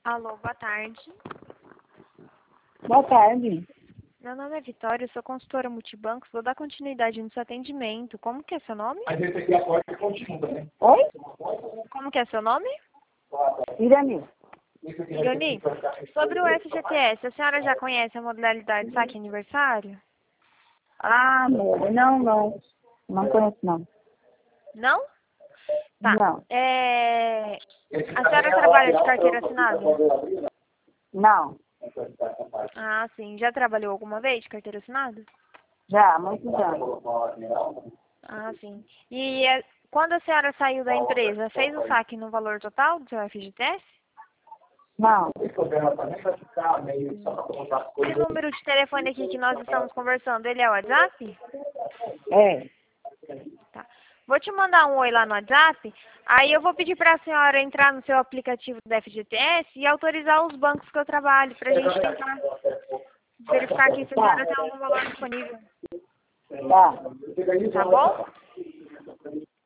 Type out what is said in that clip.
Alô, boa tarde. Boa tarde. Meu nome é Vitória, eu sou consultora multibancos, vou dar continuidade no seu atendimento. Como que é seu nome? Oi? Como que é seu nome? Irani. Irani, sobre o FGTS, a senhora já conhece a modalidade saque aniversário? Ah, amor, não. Não conheço, não. Não? Tá. Não. A senhora trabalha de carteira assinada? Não. Ah, sim. Já trabalhou alguma vez de carteira assinada? Já, há muitos anos. Ah, sim. E quando a senhora saiu da empresa, fez o saque no valor total do seu FGTS? Não. Esse número de telefone aqui que nós estamos conversando, ele é o WhatsApp? É. Tá. Vou te mandar um oi lá no WhatsApp, aí eu vou pedir para a senhora entrar no seu aplicativo do FGTS e autorizar os bancos que eu trabalho, para a gente tentar verificar aqui se a senhora tem algum valor disponível. Tá. Tá bom?